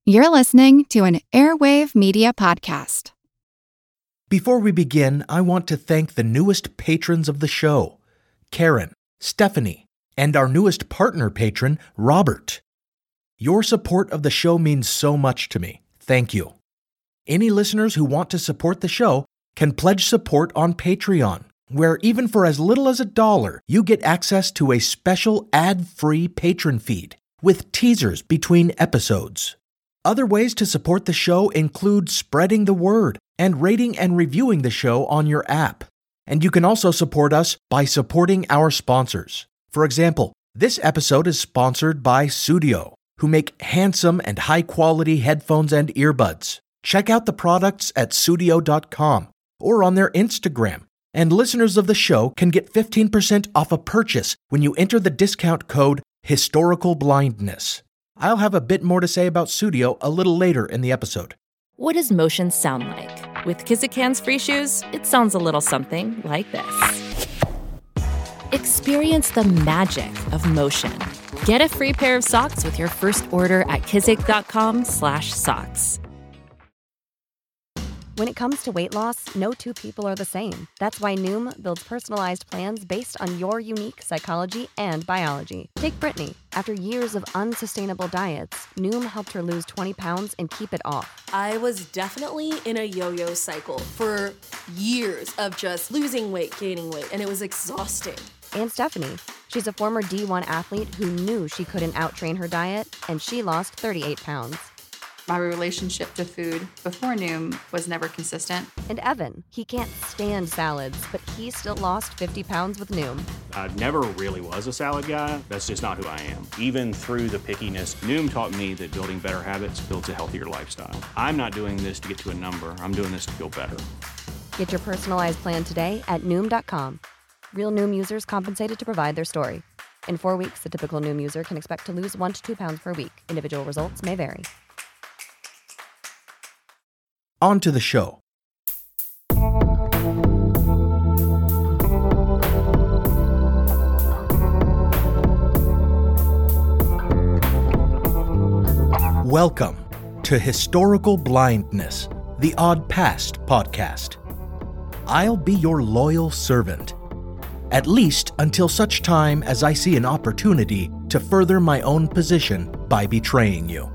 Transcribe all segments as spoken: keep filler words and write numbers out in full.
You're listening to an Airwave Media Podcast. Before we begin, I want to thank the newest patrons of the show, Karen, Stephanie, and our newest partner patron, Robert. Your support of the show means so much to me. Thank you. Any listeners who want to support the show can pledge support on Patreon, where even for as little as a dollar, you get access to a special ad-free patron feed with teasers between episodes. Other ways to support the show include spreading the word and rating and reviewing the show on your app. And you can also support us by supporting our sponsors. For example, this episode is sponsored by Sudio, who make handsome and high-quality headphones and earbuds. Check out the products at sudio dot com or on their Instagram. And listeners of the show can get fifteen percent off a purchase when you enter the discount code Historical Blindness. I'll have a bit more to say about Sudio a little later in the episode. What does motion sound like? With Kizikans free shoes, it sounds a little something like this. Experience the magic of motion. Get a free pair of socks with your first order at kizik dot com slash socks. When it comes to weight loss, no two people are the same. That's why Noom builds personalized plans based on your unique psychology and biology. Take Brittany. After years of unsustainable diets, Noom helped her lose twenty pounds and keep it off. I was definitely in a yo-yo cycle for years of just losing weight, gaining weight, and it was exhausting. And Stephanie. She's a former D one athlete who knew she couldn't out-train her diet, and she lost thirty-eight pounds. My relationship to food before Noom was never consistent. And Evan, he can't stand salads, but he still lost fifty pounds with Noom. I never really was a salad guy. That's just not who I am. Even through the pickiness, Noom taught me that building better habits builds a healthier lifestyle. I'm not doing this to get to a number. I'm doing this to feel better. Get your personalized plan today at Noom dot com. Real Noom users compensated to provide their story. In four weeks, the typical Noom user can expect to lose one to two pounds per week. Individual results may vary. On to the show. Welcome to Historical Blindness, the Odd Past podcast. I'll be your loyal servant, at least until such time as I see an opportunity to further my own position by betraying you.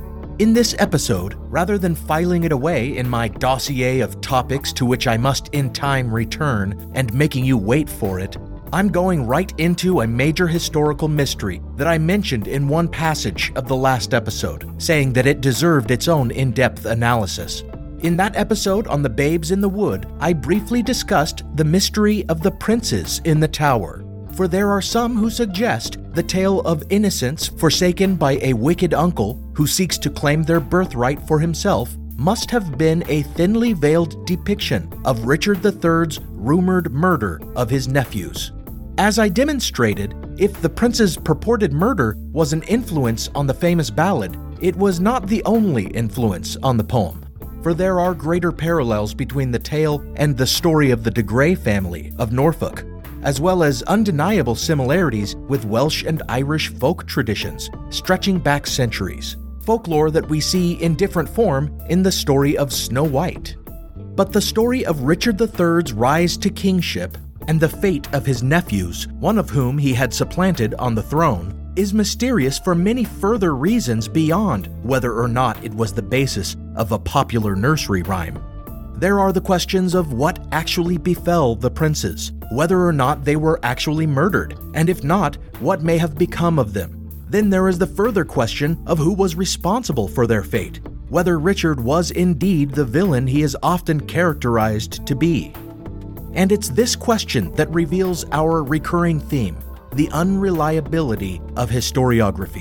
In this episode, rather than filing it away in my dossier of topics to which I must in time return and making you wait for it, I'm going right into a major historical mystery that I mentioned in one passage of the last episode, saying that it deserved its own in-depth analysis. In that episode on the Babes in the Wood, I briefly discussed the mystery of the princes in the tower. For there are some who suggest the tale of innocence forsaken by a wicked uncle who seeks to claim their birthright for himself must have been a thinly veiled depiction of Richard the Third's rumored murder of his nephews. As I demonstrated, if the prince's purported murder was an influence on the famous ballad, it was not the only influence on the poem. For there are greater parallels between the tale and the story of the de Grey family of Norfolk, as well as undeniable similarities with Welsh and Irish folk traditions, stretching back centuries, folklore that we see in different form in the story of Snow White. But the story of Richard the Third's rise to kingship and the fate of his nephews, one of whom he had supplanted on the throne, is mysterious for many further reasons beyond whether or not it was the basis of a popular nursery rhyme. There are the questions of what actually befell the princes, whether or not they were actually murdered, and if not, what may have become of them. Then there is the further question of who was responsible for their fate, whether Richard was indeed the villain he is often characterized to be. And it's this question that reveals our recurring theme, the unreliability of historiography.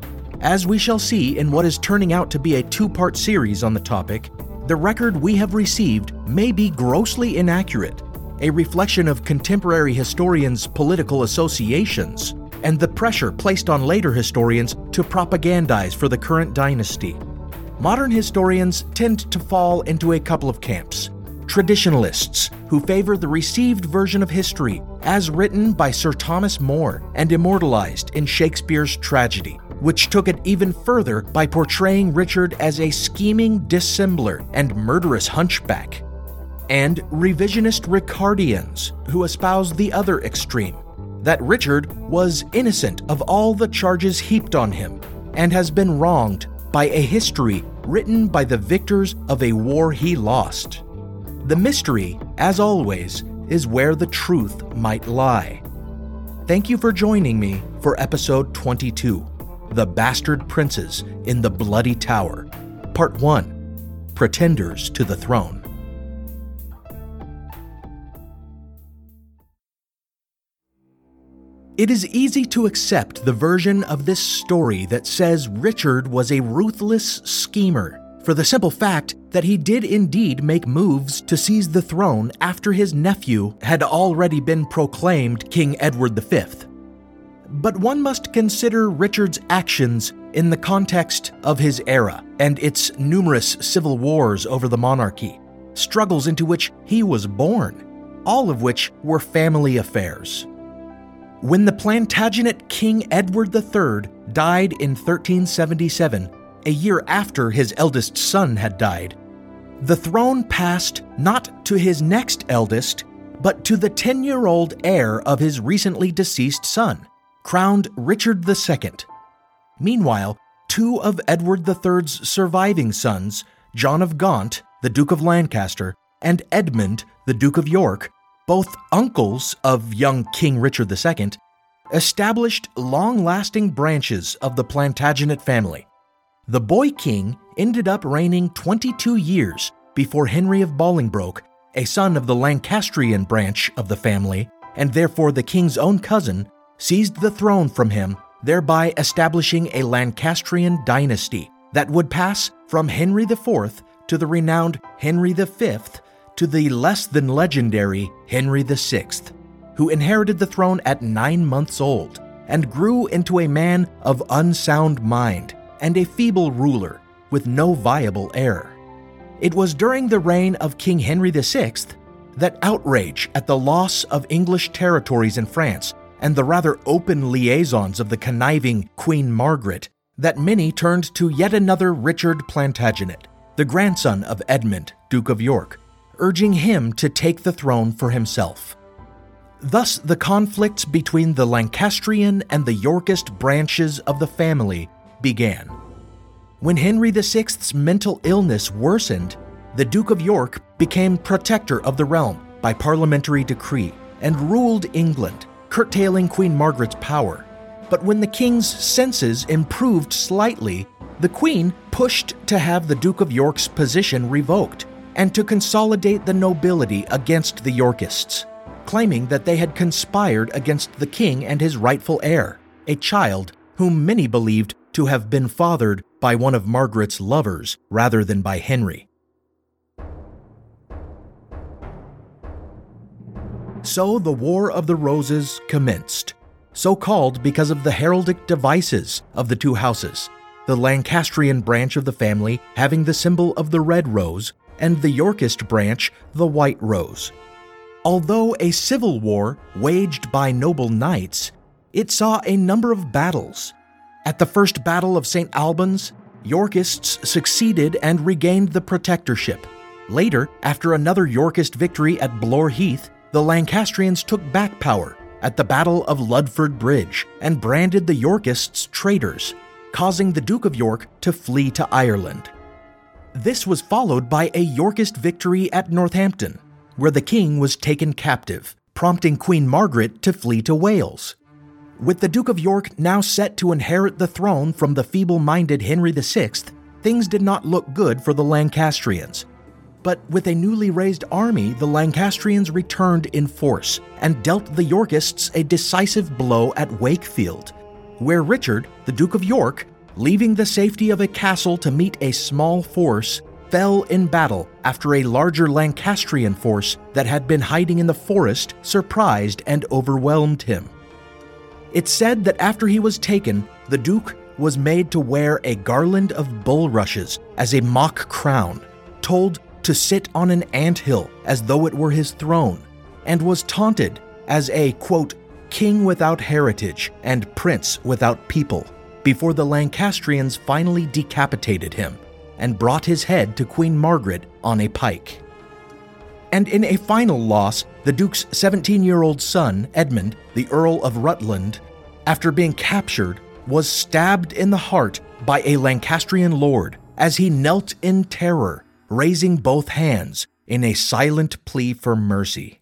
As we shall see in what is turning out to be a two-part series on the topic, the record we have received may be grossly inaccurate, a reflection of contemporary historians' political associations, and the pressure placed on later historians to propagandize for the current dynasty. Modern historians tend to fall into a couple of camps. Traditionalists, who favor the received version of history as written by Sir Thomas More and immortalized in Shakespeare's tragedy, which took it even further by portraying Richard as a scheming dissembler and murderous hunchback, and revisionist Ricardians, who espoused the other extreme, that Richard was innocent of all the charges heaped on him and has been wronged by a history written by the victors of a war he lost. The mystery, as always, is where the truth might lie. Thank you for joining me for episode twenty-two, The Bastard Princes in the Bloody Tower, Part one, Pretenders to the Throne. It is easy to accept the version of this story that says Richard was a ruthless schemer, for the simple fact that he did indeed make moves to seize the throne after his nephew had already been proclaimed King Edward the Fifth. But one must consider Richard's actions in the context of his era and its numerous civil wars over the monarchy, struggles into which he was born, all of which were family affairs. When the Plantagenet King Edward the Third died in thirteen seventy-seven, a year after his eldest son had died, the throne passed not to his next eldest, but to the ten-year-old heir of his recently deceased son, crowned Richard the Second. Meanwhile, two of Edward the Third's surviving sons, John of Gaunt, the Duke of Lancaster, and Edmund, the Duke of York, both uncles of young King Richard the Second, established long-lasting branches of the Plantagenet family. The boy king ended up reigning twenty-two years before Henry of Bolingbroke, a son of the Lancastrian branch of the family, and therefore the king's own cousin, seized the throne from him, thereby establishing a Lancastrian dynasty that would pass from Henry the Fourth to the renowned Henry the Fifth to the less-than-legendary Henry the Sixth, who inherited the throne at nine months old and grew into a man of unsound mind and a feeble ruler with no viable heir. It was during the reign of King Henry the Sixth that outrage at the loss of English territories in France and the rather open liaisons of the conniving Queen Margaret that many turned to yet another Richard Plantagenet, the grandson of Edmund, Duke of York, urging him to take the throne for himself. Thus, the conflicts between the Lancastrian and the Yorkist branches of the family began. When Henry the Sixth's mental illness worsened, the Duke of York became protector of the realm by parliamentary decree and ruled England, curtailing Queen Margaret's power. But when the king's senses improved slightly, the Queen pushed to have the Duke of York's position revoked and to consolidate the nobility against the Yorkists, claiming that they had conspired against the king and his rightful heir, a child whom many believed to have been fathered by one of Margaret's lovers rather than by Henry. So the War of the Roses commenced, so called because of the heraldic devices of the two houses, the Lancastrian branch of the family having the symbol of the red rose, and the Yorkist branch the white rose. Although a civil war waged by noble knights, it saw a number of battles. At the First Battle of Saint Albans, Yorkists succeeded and regained the protectorship. Later, after another Yorkist victory at Blore Heath, the Lancastrians took back power at the Battle of Ludford Bridge and branded the Yorkists traitors, causing the Duke of York to flee to Ireland. This was followed by a Yorkist victory at Northampton, where the king was taken captive, prompting Queen Margaret to flee to Wales. With the Duke of York now set to inherit the throne from the feeble-minded Henry the Sixth, things did not look good for the Lancastrians. But with a newly raised army, the Lancastrians returned in force and dealt the Yorkists a decisive blow at Wakefield, where Richard, the Duke of York, leaving the safety of a castle to meet a small force, fell in battle after a larger Lancastrian force that had been hiding in the forest surprised and overwhelmed him. It's said that after he was taken, the Duke was made to wear a garland of bulrushes as a mock crown, told to sit on an anthill as though it were his throne, and was taunted as a, quote, king without heritage and prince without people, before the Lancastrians finally decapitated him and brought his head to Queen Margaret on a pike. And in a final loss, the Duke's seventeen-year-old son, Edmund, the Earl of Rutland, after being captured, was stabbed in the heart by a Lancastrian lord as he knelt in terror, raising both hands in a silent plea for mercy.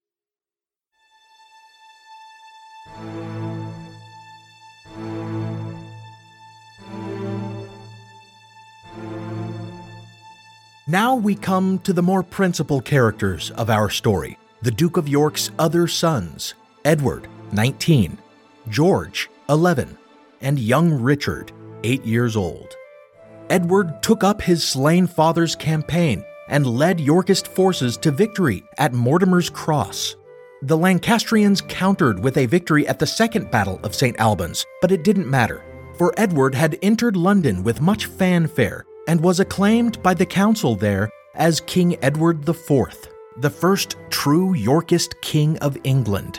Now we come to the more principal characters of our story, the Duke of York's other sons, Edward, nineteen, George, eleven, and young Richard, eight years old. Edward took up his slain father's campaign and led Yorkist forces to victory at Mortimer's Cross. The Lancastrians countered with a victory at the Second Battle of Saint Albans, but it didn't matter, for Edward had entered London with much fanfare and was acclaimed by the council there as King Edward the Fourth, the first true Yorkist king of England.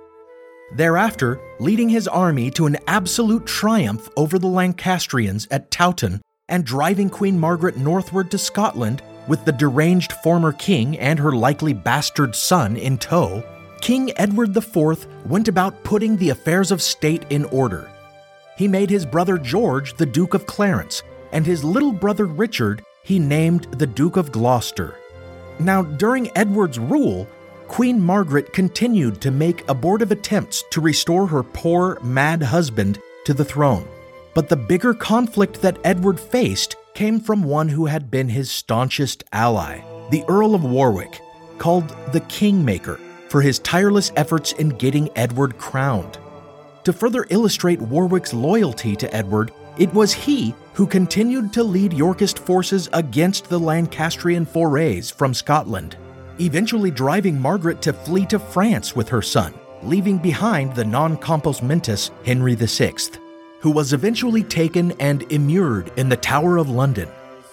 Thereafter, leading his army to an absolute triumph over the Lancastrians at Towton and driving Queen Margaret northward to Scotland with the deranged former king and her likely bastard son in tow, King Edward the Fourth went about putting the affairs of state in order. He made his brother George the Duke of Clarence, and his little brother Richard he named the Duke of Gloucester. Now, during Edward's rule, Queen Margaret continued to make abortive attempts to restore her poor, mad husband to the throne. But the bigger conflict that Edward faced came from one who had been his staunchest ally, the Earl of Warwick, called the Kingmaker, for his tireless efforts in getting Edward crowned. To further illustrate Warwick's loyalty to Edward, it was he who continued to lead Yorkist forces against the Lancastrian forays from Scotland, eventually driving Margaret to flee to France with her son, leaving behind the non-compos mentis Henry the Sixth, who was eventually taken and immured in the Tower of London.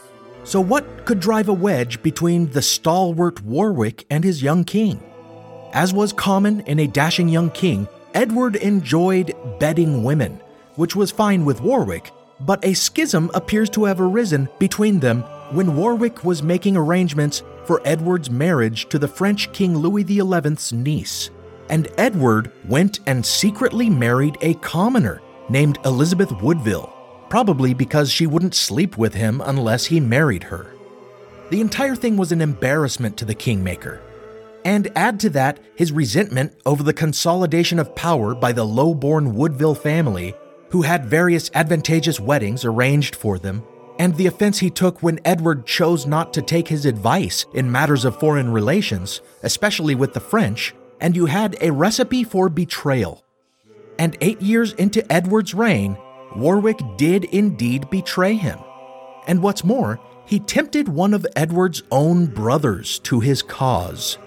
So what could drive a wedge between the stalwart Warwick and his young king? As was common in a dashing young king, Edward enjoyed bedding women, which was fine with Warwick, but a schism appears to have arisen between them when Warwick was making arrangements for Edward's marriage to the French King Louis the Eleventh's niece, and Edward went and secretly married a commoner named Elizabeth Woodville, probably because she wouldn't sleep with him unless he married her. The entire thing was an embarrassment to the Kingmaker. And add to that his resentment over the consolidation of power by the low-born Woodville family, who had various advantageous weddings arranged for them, and the offense he took when Edward chose not to take his advice in matters of foreign relations, especially with the French, and you had a recipe for betrayal. And eight years into Edward's reign, Warwick did indeed betray him. And what's more, he tempted one of Edward's own brothers to his cause.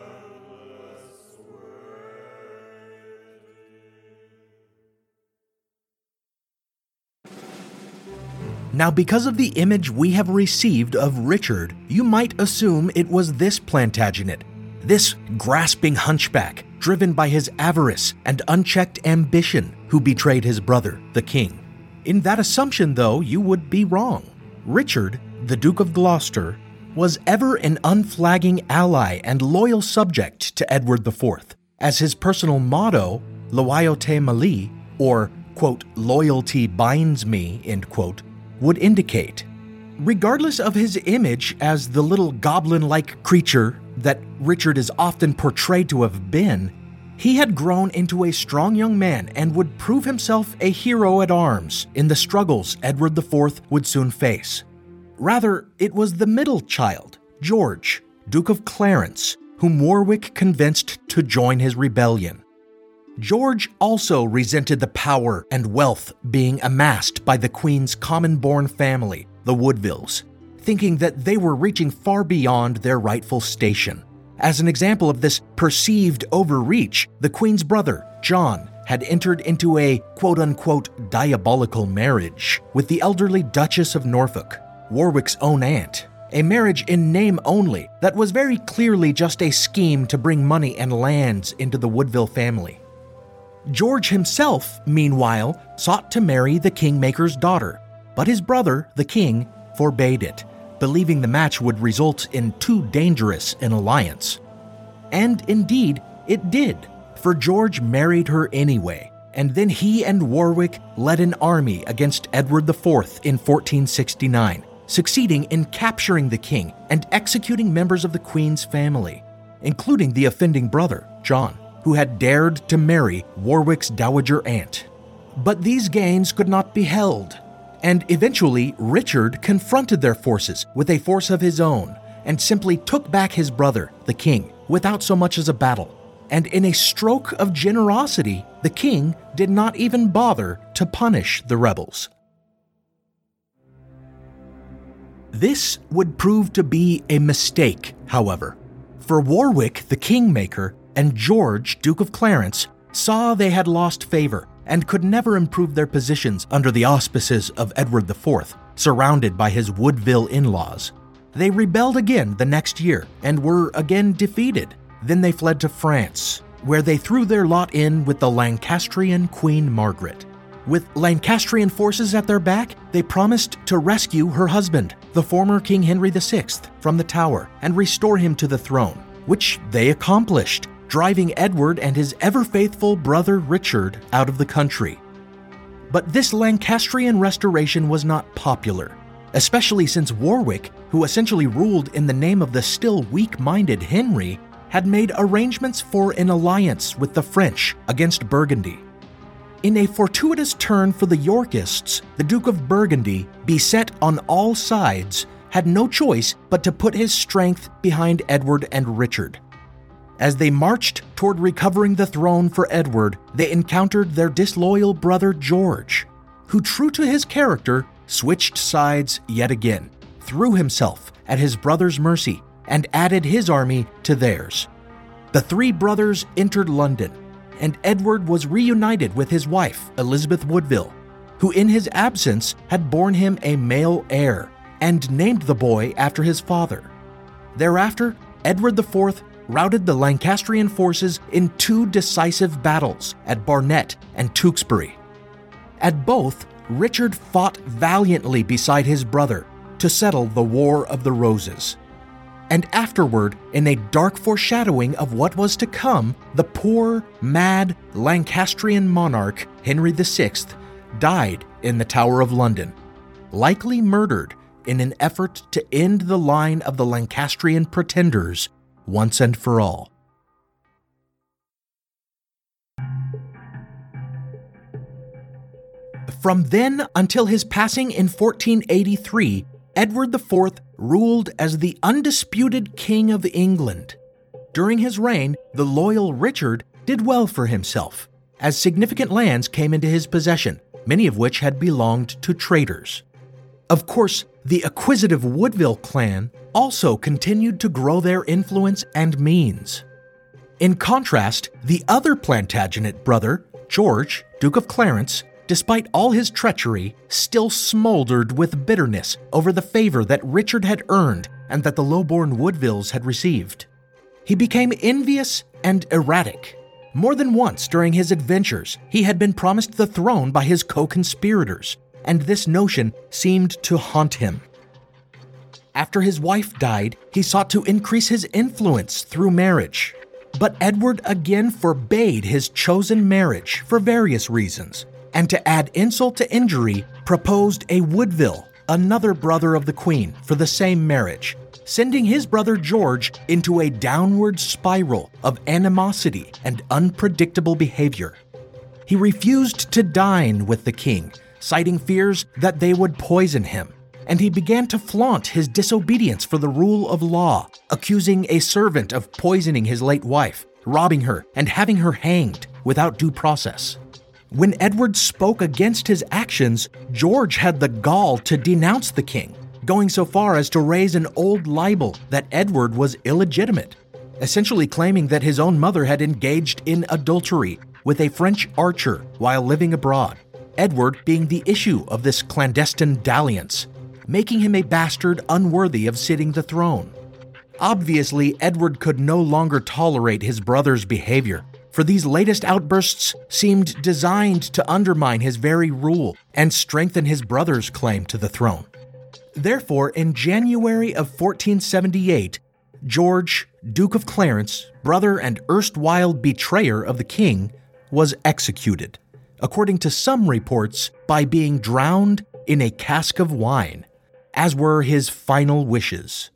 Now, because of the image we have received of Richard, you might assume it was this Plantagenet, this grasping hunchback, driven by his avarice and unchecked ambition, who betrayed his brother, the king. In that assumption, though, you would be wrong. Richard, the Duke of Gloucester, was ever an unflagging ally and loyal subject to Edward the Fourth, as his personal motto, Loyauté me lie, or, quote, loyalty binds me, end quote, would indicate. Regardless of his image as the little goblin-like creature that Richard is often portrayed to have been, he had grown into a strong young man and would prove himself a hero at arms in the struggles Edward the Fourth would soon face. Rather, it was the middle child, George, Duke of Clarence, whom Warwick convinced to join his rebellion. George also resented the power and wealth being amassed by the Queen's common-born family, the Woodvilles, thinking that they were reaching far beyond their rightful station. As an example of this perceived overreach, the Queen's brother, John, had entered into a quote-unquote diabolical marriage with the elderly Duchess of Norfolk, Warwick's own aunt, a marriage in name only that was very clearly just a scheme to bring money and lands into the Woodville family. George himself, meanwhile, sought to marry the kingmaker's daughter, but his brother, the king, forbade it, believing the match would result in too dangerous an alliance. And indeed, it did, for George married her anyway, and then he and Warwick led an army against Edward the Fourth in fourteen sixty-nine, succeeding in capturing the king and executing members of the Queen's family, including the offending brother, John, who had dared to marry Warwick's dowager aunt. But these gains could not be held, and eventually Richard confronted their forces with a force of his own and simply took back his brother, the king, without so much as a battle. And in a stroke of generosity, the king did not even bother to punish the rebels. This would prove to be a mistake, however, for Warwick, the kingmaker, and George, Duke of Clarence, saw they had lost favor and could never improve their positions under the auspices of Edward the Fourth, surrounded by his Woodville in-laws. They rebelled again the next year and were again defeated. Then they fled to France, where they threw their lot in with the Lancastrian Queen Margaret. With Lancastrian forces at their back, they promised to rescue her husband, the former King Henry the Sixth, from the Tower and restore him to the throne, which they accomplished, driving Edward and his ever-faithful brother Richard out of the country. But this Lancastrian restoration was not popular, especially since Warwick, who essentially ruled in the name of the still weak-minded Henry, had made arrangements for an alliance with the French against Burgundy. In a fortuitous turn for the Yorkists, the Duke of Burgundy, beset on all sides, had no choice but to put his strength behind Edward and Richard. As they marched toward recovering the throne for Edward, they encountered their disloyal brother George, who, true to his character, switched sides yet again, threw himself at his brother's mercy, and added his army to theirs. The three brothers entered London, and Edward was reunited with his wife, Elizabeth Woodville, who in his absence had borne him a male heir and named the boy after his father. Thereafter, Edward the Fourth routed the Lancastrian forces in two decisive battles at Barnet and Tewkesbury. At both, Richard fought valiantly beside his brother to settle the War of the Roses. And afterward, in a dark foreshadowing of what was to come, the poor, mad Lancastrian monarch, Henry the Sixth, died in the Tower of London, likely murdered in an effort to end the line of the Lancastrian pretenders once and for all. From then until his passing in fourteen eighty-three, Edward the Fourth ruled as the undisputed King of England. During his reign, the loyal Richard did well for himself, as significant lands came into his possession, many of which had belonged to traders. Of course, the acquisitive Woodville clan also continued to grow their influence and means. In contrast, the other Plantagenet brother, George, Duke of Clarence, despite all his treachery, still smoldered with bitterness over the favor that Richard had earned and that the low-born Woodvilles had received. He became envious and erratic. More than once during his adventures, he had been promised the throne by his co-conspirators, and this notion seemed to haunt him. After his wife died, he sought to increase his influence through marriage. But Edward again forbade his chosen marriage for various reasons, and to add insult to injury, proposed a Woodville, another brother of the Queen, for the same marriage, sending his brother George into a downward spiral of animosity and unpredictable behavior. He refused to dine with the king, citing fears that they would poison him, and he began to flaunt his disobedience for the rule of law, accusing a servant of poisoning his late wife, robbing her, and having her hanged without due process. When Edward spoke against his actions, George had the gall to denounce the king, going so far as to raise an old libel that Edward was illegitimate, essentially claiming that his own mother had engaged in adultery with a French archer while living abroad, Edward being the issue of this clandestine dalliance, making him a bastard unworthy of sitting the throne. Obviously, Edward could no longer tolerate his brother's behavior, for these latest outbursts seemed designed to undermine his very rule and strengthen his brother's claim to the throne. Therefore, in January of fourteen seventy-eight, George, Duke of Clarence, brother and erstwhile betrayer of the king, was executed, according to some reports, by being drowned in a cask of wine, as were his final wishes.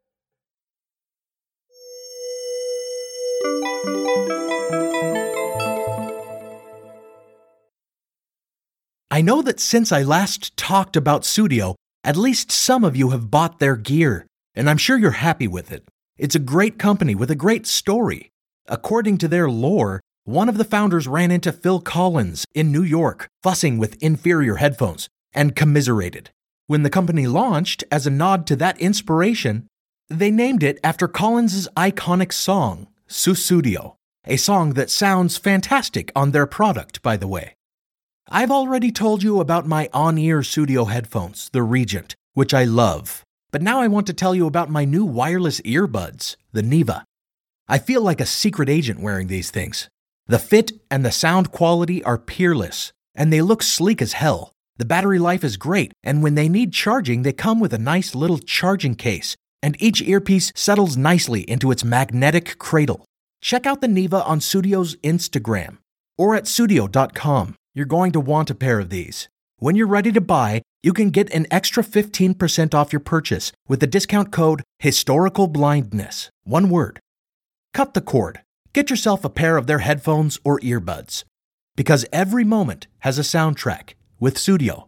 I know that since I last talked about Sudio, at least some of you have bought their gear, and I'm sure you're happy with it. It's a great company with a great story. According to their lore, one of the founders ran into Phil Collins in New York, fussing with inferior headphones, and commiserated. When the company launched, as a nod to that inspiration, they named it after Collins' iconic song, Sussudio, a song that sounds fantastic on their product, by the way. I've already told you about my on-ear Sudio headphones, the Regent, which I love. But now I want to tell you about my new wireless earbuds, the Neva. I feel like a secret agent wearing these things. The fit and the sound quality are peerless, and they look sleek as hell. The battery life is great, and when they need charging, they come with a nice little charging case, and each earpiece settles nicely into its magnetic cradle. Check out the Neva on Sudio's Instagram, or at sudio dot com. You're going to want a pair of these. When you're ready to buy, you can get an extra fifteen percent off your purchase with the discount code HistoricalBlindness. One word. Cut the cord. Get yourself a pair of their headphones or earbuds. Because every moment has a soundtrack with Sudio.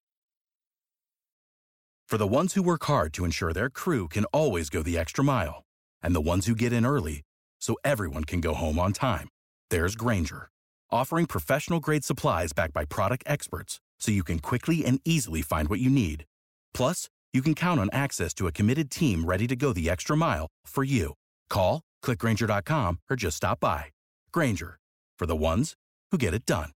For the ones who work hard to ensure their crew can always go the extra mile, and the ones who get in early so everyone can go home on time, there's Grainger, offering professional-grade supplies backed by product experts so you can quickly and easily find what you need. Plus, you can count on access to a committed team ready to go the extra mile for you. Call, click Grainger dot com, or just stop by. Grainger, for the ones who get it done.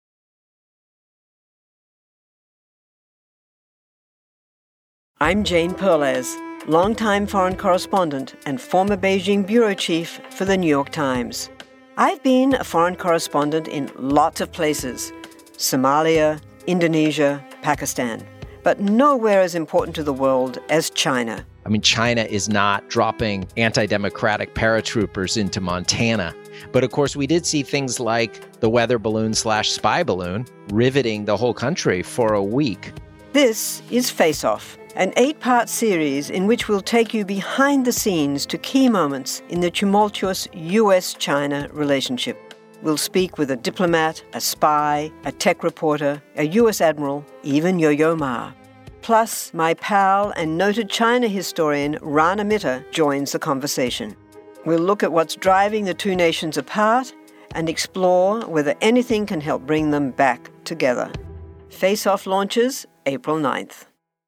I'm Jane Perlez, longtime foreign correspondent and former Beijing bureau chief for the New York Times. I've been a foreign correspondent in lots of places: Somalia, Indonesia, Pakistan, but nowhere as important to the world as China. I mean, China is not dropping anti-democratic paratroopers into Montana. But of course, we did see things like the weather balloon slash spy balloon riveting the whole country for a week. This is Face Off, an eight-part series in which we'll take you behind the scenes to key moments in the tumultuous U S China relationship. We'll speak with a diplomat, a spy, a tech reporter, a U S admiral, even Yo-Yo Ma. Plus, my pal and noted China historian Rana Mitter joins the conversation. We'll look at what's driving the two nations apart and explore whether anything can help bring them back together. Face Off launches April ninth.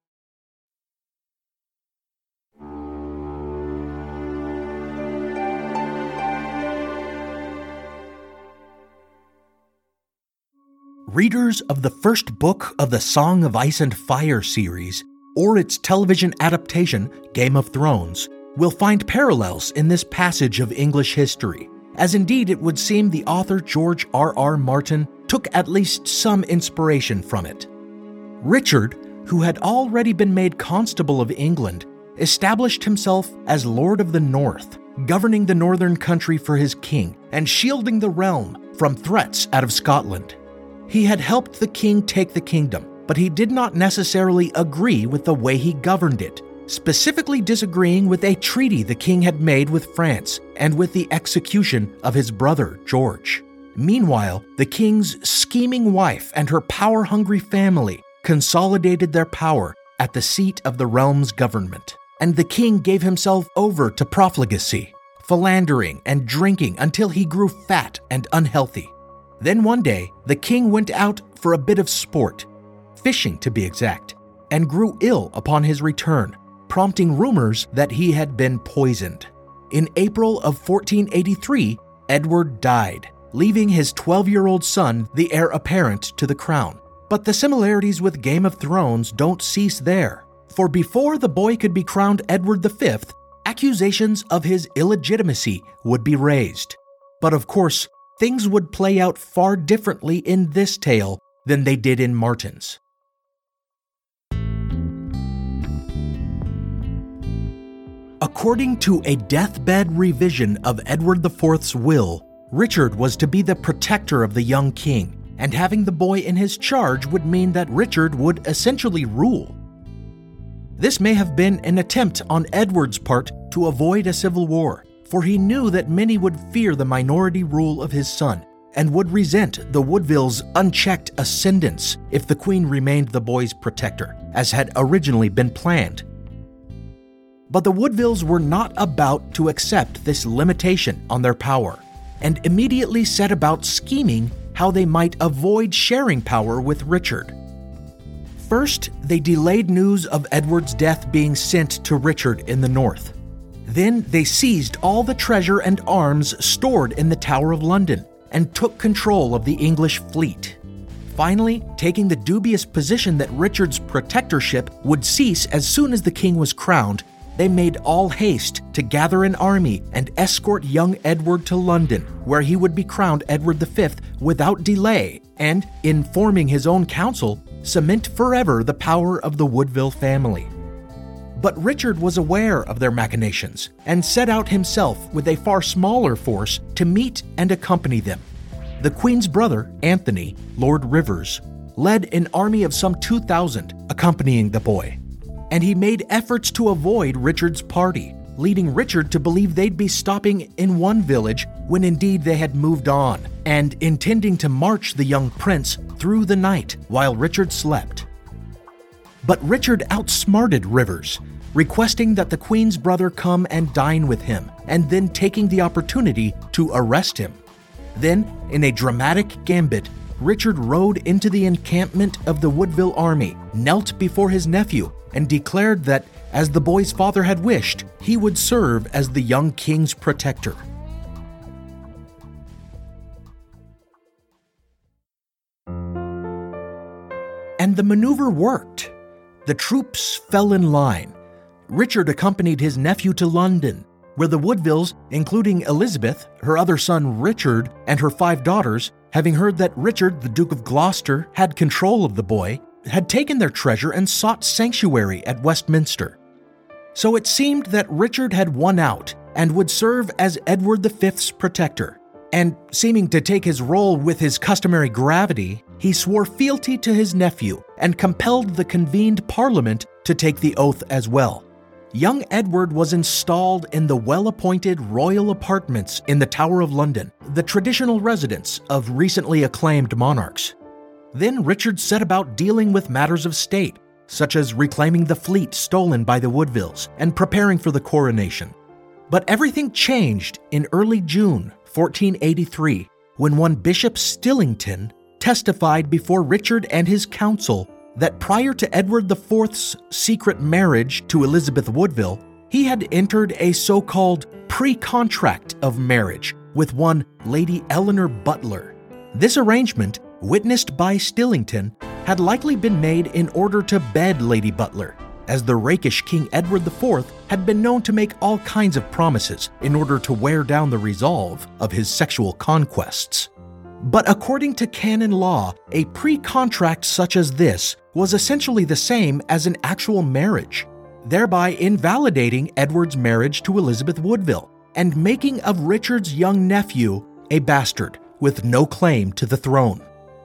Readers of the first book of the Song of Ice and Fire series, or its television adaptation, Game of Thrones, will find parallels in this passage of English history, as indeed it would seem the author George R R. Martin took at least some inspiration from it. Richard, who had already been made Constable of England, established himself as Lord of the North, governing the northern country for his king and shielding the realm from threats out of Scotland. He had helped the king take the kingdom, but he did not necessarily agree with the way he governed it, specifically disagreeing with a treaty the king had made with France and with the execution of his brother, George. Meanwhile, the king's scheming wife and her power-hungry family consolidated their power at the seat of the realm's government, and the king gave himself over to profligacy, philandering and drinking until he grew fat and unhealthy. Then one day, the king went out for a bit of sport, fishing to be exact, and grew ill upon his return, prompting rumors that he had been poisoned. In April of fourteen eighty-three, Edward died, leaving his twelve-year-old son the heir apparent to the crown. But the similarities with Game of Thrones don't cease there, for before the boy could be crowned Edward the Fifth, accusations of his illegitimacy would be raised. But of course, things would play out far differently in this tale than they did in Martin's. According to a deathbed revision of Edward the Fourth's will, Richard was to be the protector of the young king, and having the boy in his charge would mean that Richard would essentially rule. This may have been an attempt on Edward's part to avoid a civil war, for he knew that many would fear the minority rule of his son and would resent the Woodvilles' unchecked ascendance if the queen remained the boy's protector, as had originally been planned. But the Woodvilles were not about to accept this limitation on their power, and immediately set about scheming how they might avoid sharing power with Richard. First, they delayed news of Edward's death being sent to Richard in the north. Then they seized all the treasure and arms stored in the Tower of London and took control of the English fleet. Finally, taking the dubious position that Richard's protectorship would cease as soon as the king was crowned, they made all haste to gather an army and escort young Edward to London, where he would be crowned Edward the Fifth without delay and, in forming his own council, cement forever the power of the Woodville family. But Richard was aware of their machinations and set out himself with a far smaller force to meet and accompany them. The Queen's brother, Anthony, Lord Rivers, led an army of some two thousand accompanying the boy, and he made efforts to avoid Richard's party, leading Richard to believe they'd be stopping in one village when indeed they had moved on, and intending to march the young prince through the night while Richard slept. But Richard outsmarted Rivers, requesting that the Queen's brother come and dine with him, and then taking the opportunity to arrest him. Then, in a dramatic gambit, Richard rode into the encampment of the Woodville army, knelt before his nephew, and declared that, as the boy's father had wished, he would serve as the young king's protector. And the maneuver worked. The troops fell in line. Richard accompanied his nephew to London, where the Woodvilles, including Elizabeth, her other son Richard, and her five daughters, having heard that Richard, the Duke of Gloucester, had control of the boy, had taken their treasure and sought sanctuary at Westminster. So it seemed that Richard had won out and would serve as Edward the Fifth's protector. And seeming to take his role with his customary gravity, he swore fealty to his nephew and compelled the convened Parliament to take the oath as well. Young Edward was installed in the well-appointed royal apartments in the Tower of London, the traditional residence of recently acclaimed monarchs. Then Richard set about dealing with matters of state, such as reclaiming the fleet stolen by the Woodvilles and preparing for the coronation. But everything changed in early June fourteen eighty-three, when one Bishop Stillington testified before Richard and his council that prior to Edward the Fourth's secret marriage to Elizabeth Woodville, he had entered a so-called pre-contract of marriage with one Lady Eleanor Butler. This arrangement, witnessed by Stillington, had likely been made in order to bed Lady Butler, as the rakish King Edward the Fourth had been known to make all kinds of promises in order to wear down the resolve of his sexual conquests. But according to canon law, a pre-contract such as this was essentially the same as an actual marriage, thereby invalidating Edward's marriage to Elizabeth Woodville and making of Richard's young nephew a bastard with no claim to the throne.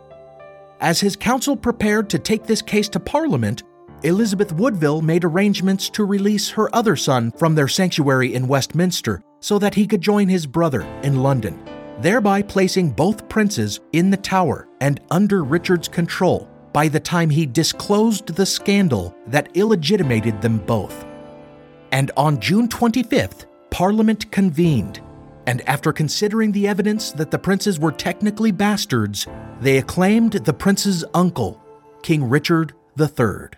As his council prepared to take this case to Parliament, Elizabeth Woodville made arrangements to release her other son from their sanctuary in Westminster so that he could join his brother in London, thereby placing both princes in the Tower and under Richard's control by the time he disclosed the scandal that illegitimated them both. And on June twenty-fifth, Parliament convened, and after considering the evidence that the princes were technically bastards, they acclaimed the prince's uncle, King Richard the Third.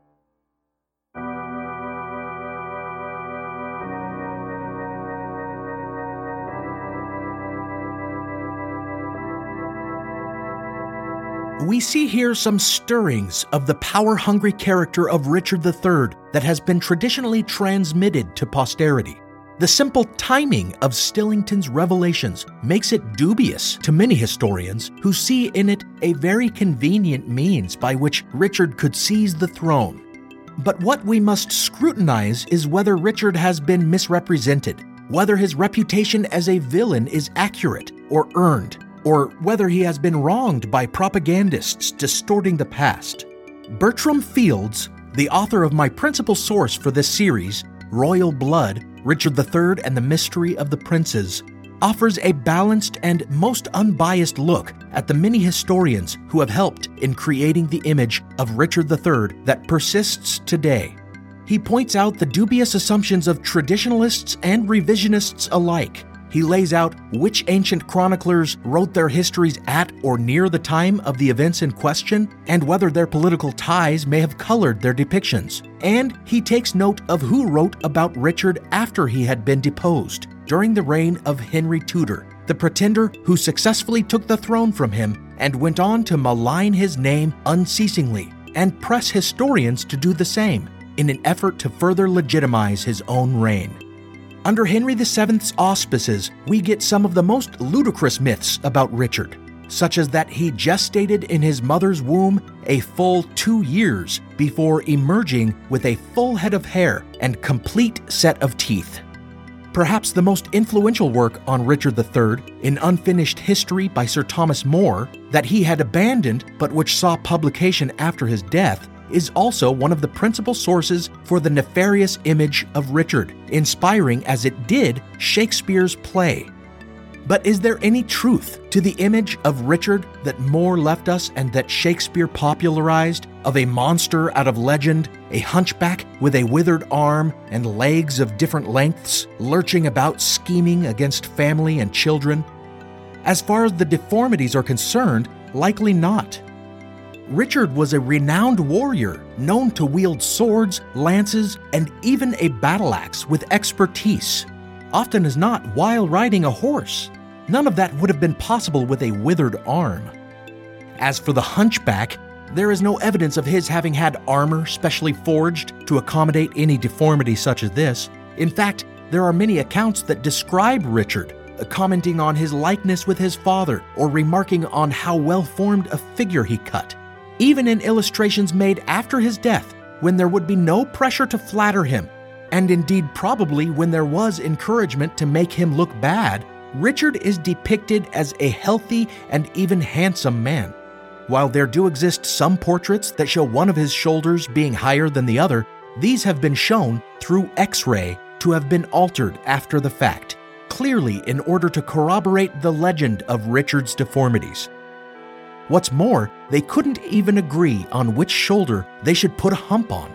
We see here some stirrings of the power-hungry character of Richard the Third that has been traditionally transmitted to posterity. The simple timing of Stillington's revelations makes it dubious to many historians who see in it a very convenient means by which Richard could seize the throne. But what we must scrutinize is whether Richard has been misrepresented, whether his reputation as a villain is accurate or earned, or whether he has been wronged by propagandists distorting the past. Bertram Fields, the author of my principal source for this series, Royal Blood, Richard the Third and the Mystery of the Princes, offers a balanced and most unbiased look at the many historians who have helped in creating the image of Richard the Third that persists today. He points out the dubious assumptions of traditionalists and revisionists alike. He lays out which ancient chroniclers wrote their histories at or near the time of the events in question, and whether their political ties may have colored their depictions. And he takes note of who wrote about Richard after he had been deposed, during the reign of Henry Tudor, the pretender who successfully took the throne from him and went on to malign his name unceasingly, and press historians to do the same in an effort to further legitimize his own reign. Under Henry the Seventh's auspices, we get some of the most ludicrous myths about Richard, such as that he gestated in his mother's womb a full two years before emerging with a full head of hair and complete set of teeth. Perhaps the most influential work on Richard the Third, in Unfinished History by Sir Thomas More, that he had abandoned but which saw publication after his death, is also one of the principal sources for the nefarious image of Richard, inspiring as it did Shakespeare's play. But is there any truth to the image of Richard that More left us and that Shakespeare popularized, of a monster out of legend, a hunchback with a withered arm and legs of different lengths, lurching about scheming against family and children? As far as the deformities are concerned, likely not. Richard was a renowned warrior, known to wield swords, lances, and even a battle axe with expertise, often as not while riding a horse. None of that would have been possible with a withered arm. As for the hunchback, there is no evidence of his having had armor specially forged to accommodate any deformity such as this. In fact, there are many accounts that describe Richard, commenting on his likeness with his father or remarking on how well-formed a figure he cut. Even in illustrations made after his death, when there would be no pressure to flatter him, and indeed probably when there was encouragement to make him look bad, Richard is depicted as a healthy and even handsome man. While there do exist some portraits that show one of his shoulders being higher than the other, these have been shown through X-ray to have been altered after the fact, clearly in order to corroborate the legend of Richard's deformities. What's more, they couldn't even agree on which shoulder they should put a hump on.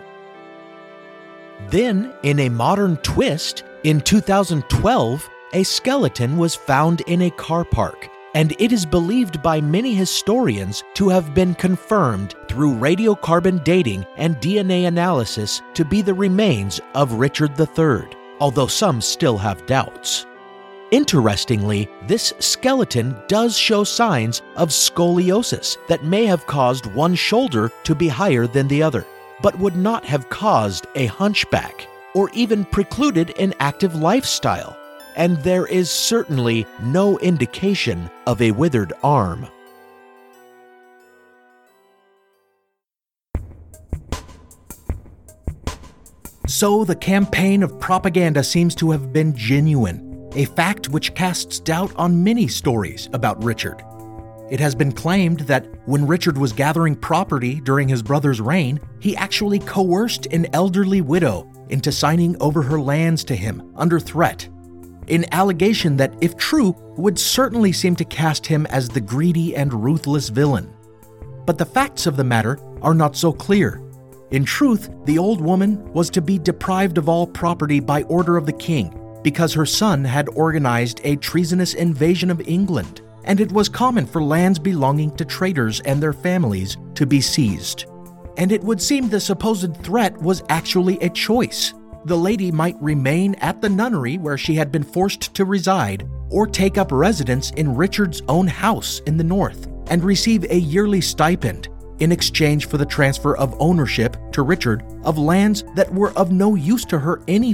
Then, in a modern twist, in two thousand twelve, a skeleton was found in a car park, and it is believed by many historians to have been confirmed through radiocarbon dating and D N A analysis to be the remains of Richard the Third, although some still have doubts. Interestingly, this skeleton does show signs of scoliosis that may have caused one shoulder to be higher than the other, but would not have caused a hunchback, or even precluded an active lifestyle. And there is certainly no indication of a withered arm. So the campaign of propaganda seems to have been genuine, a fact which casts doubt on many stories about Richard. It has been claimed that when Richard was gathering property during his brother's reign, he actually coerced an elderly widow into signing over her lands to him under threat. An allegation that, if true, would certainly seem to cast him as the greedy and ruthless villain. But the facts of the matter are not so clear. In truth, the old woman was to be deprived of all property by order of the king because her son had organized a treasonous invasion of England, and it was common for lands belonging to traitors and their families to be seized. And it would seem the supposed threat was actually a choice. The lady might remain at the nunnery where she had been forced to reside, or take up residence in Richard's own house in the north and receive a yearly stipend in exchange for the transfer of ownership to Richard of lands that were of no use to her anyway,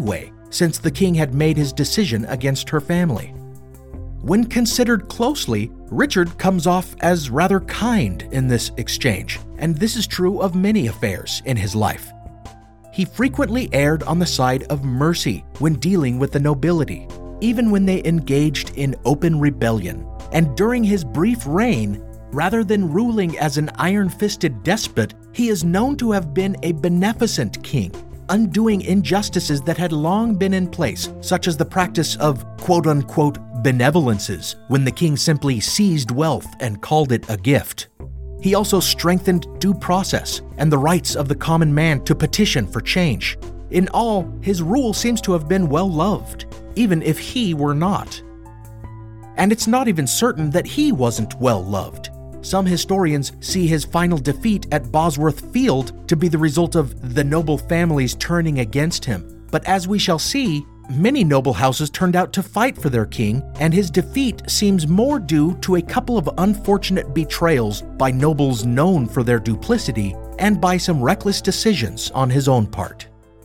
since the king had made his decision against her family. When considered closely, Richard comes off as rather kind in this exchange, and this is true of many affairs in his life. He frequently erred on the side of mercy when dealing with the nobility, even when they engaged in open rebellion. And during his brief reign, rather than ruling as an iron-fisted despot, he is known to have been a beneficent king, undoing injustices that had long been in place, such as the practice of quote-unquote benevolences, when the king simply seized wealth and called it a gift. He also strengthened due process and the rights of the common man to petition for change. In all, his rule seems to have been well-loved, even if he were not. And it's not even certain that he wasn't well-loved. Some historians see his final defeat at Bosworth Field to be the result of the noble families turning against him. But as we shall see, many noble houses turned out to fight for their king, and his defeat seems more due to a couple of unfortunate betrayals by nobles known for their duplicity and by some reckless decisions on his own part.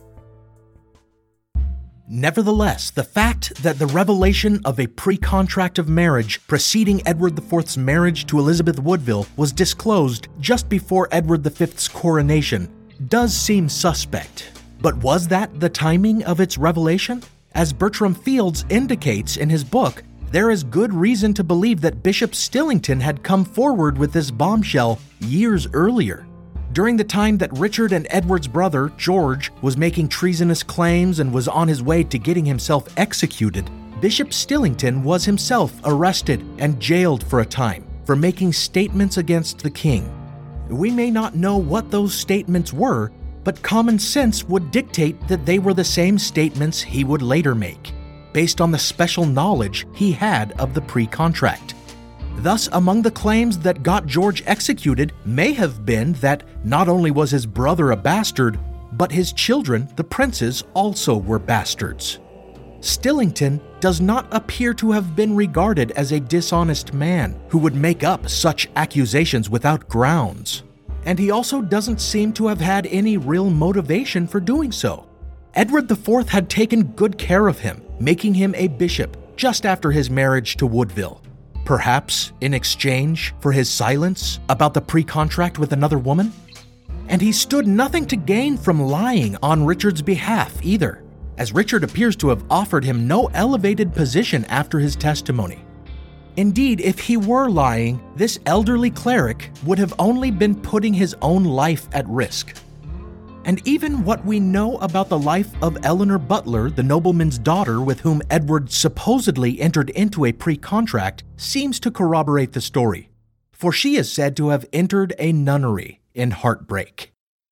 Nevertheless, the fact that the revelation of a pre-contract of marriage preceding Edward the Fourth's marriage to Elizabeth Woodville was disclosed just before Edward the Fifth's coronation does seem suspect. But was that the timing of its revelation? As Bertram Fields indicates in his book, there is good reason to believe that Bishop Stillington had come forward with this bombshell years earlier. During the time that Richard and Edward's brother, George, was making treasonous claims and was on his way to getting himself executed, Bishop Stillington was himself arrested and jailed for a time for making statements against the king. We may not know what those statements were, but common sense would dictate that they were the same statements he would later make, based on the special knowledge he had of the pre-contract. Thus, among the claims that got George executed may have been that not only was his brother a bastard, but his children, the princes, also were bastards. Stillington does not appear to have been regarded as a dishonest man who would make up such accusations without grounds. And he also doesn't seem to have had any real motivation for doing so. Edward the Fourth had taken good care of him, making him a bishop just after his marriage to Woodville, perhaps in exchange for his silence about the pre-contract with another woman. And he stood nothing to gain from lying on Richard's behalf either, as Richard appears to have offered him no elevated position after his testimony. Indeed, if he were lying, this elderly cleric would have only been putting his own life at risk. And even what we know about the life of Eleanor Butler, the nobleman's daughter with whom Edward supposedly entered into a pre-contract, seems to corroborate the story, for she is said to have entered a nunnery in heartbreak.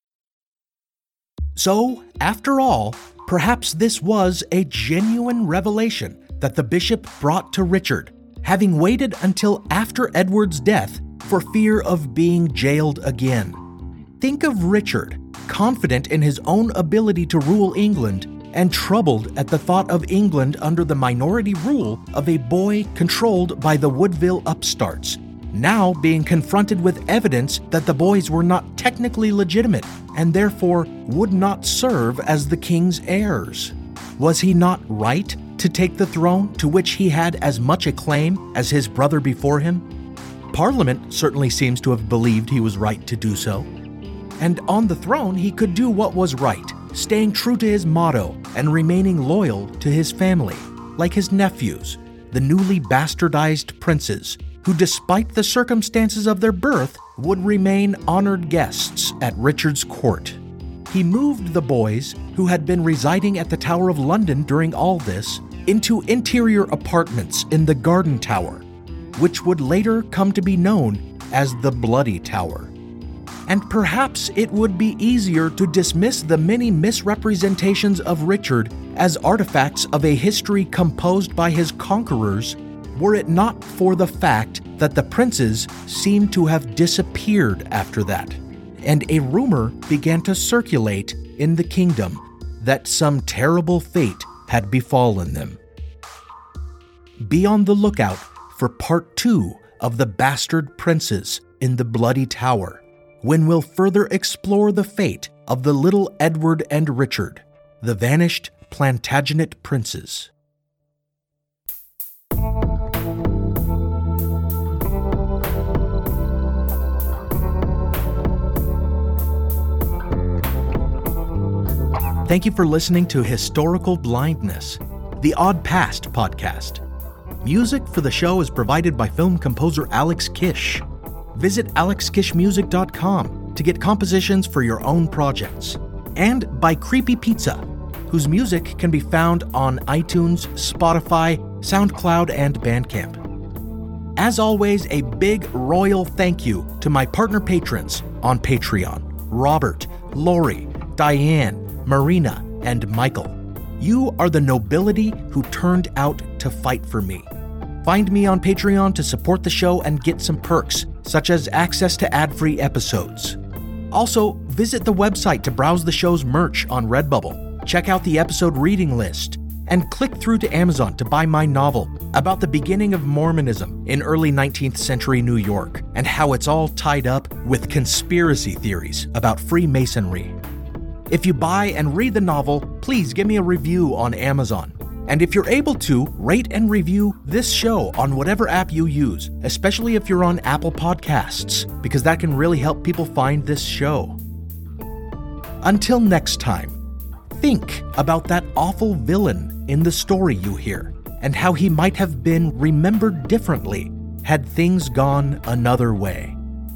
So, after all, perhaps this was a genuine revelation that the bishop brought to Richard, having waited until after Edward's death for fear of being jailed again. Think of Richard, confident in his own ability to rule England and troubled at the thought of England under the minority rule of a boy controlled by the Woodville upstarts, now being confronted with evidence that the boys were not technically legitimate and therefore would not serve as the king's heirs. Was he not right to take the throne to which he had as much a claim as his brother before him? Parliament certainly seems to have believed he was right to do so. And on the throne, he could do what was right, staying true to his motto and remaining loyal to his family, like his nephews, the newly bastardized princes, who despite the circumstances of their birth would remain honored guests at Richard's court. He moved the boys, who had been residing at the Tower of London during all this, into interior apartments in the Garden Tower, which would later come to be known as the Bloody Tower. And perhaps it would be easier to dismiss the many misrepresentations of Richard as artifacts of a history composed by his conquerors, were it not for the fact that the princes seemed to have disappeared after that, and a rumor began to circulate in the kingdom that some terrible fate had befallen them. Be on the lookout for part two of The Bastard Princes in the Bloody Tower, when we'll further explore the fate of the little Edward and Richard, the vanished Plantagenet princes. Thank you for listening to Historical Blindness, the Odd Past podcast. Music for the show is provided by film composer Alex Kish. Visit alex kish music dot com to get compositions for your own projects. And by Creepy Pizza, whose music can be found on iTunes, Spotify, SoundCloud, and Bandcamp. As always, a big royal thank you to my partner patrons on Patreon, Robert, Lori, Diane, Marina, and Michael. You are the nobility who turned out to fight for me. Find me on Patreon to support the show and get some perks, such as access to ad-free episodes. Also, visit the website to browse the show's merch on Redbubble, check out the episode reading list, and click through to Amazon to buy my novel about the beginning of Mormonism in early nineteenth century New York and how it's all tied up with conspiracy theories about Freemasonry. If you buy and read the novel, please give me a review on Amazon. And if you're able to, rate and review this show on whatever app you use, especially if you're on Apple Podcasts, because that can really help people find this show. Until next time, think about that awful villain in the story you hear, and how he might have been remembered differently had things gone another way.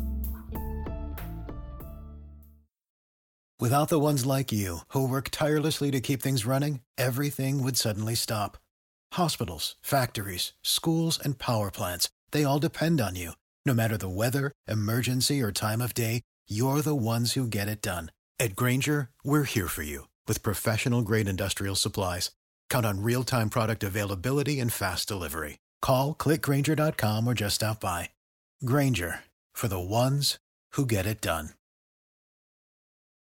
Without the ones like you, who work tirelessly to keep things running, everything would suddenly stop. Hospitals, factories, schools, and power plants, they all depend on you. No matter the weather, emergency, or time of day, you're the ones who get it done. At Grainger, we're here for you with professional-grade industrial supplies. Count on real-time product availability and fast delivery. Call, click grainger dot com, or just stop by. Grainger, for the ones who get it done.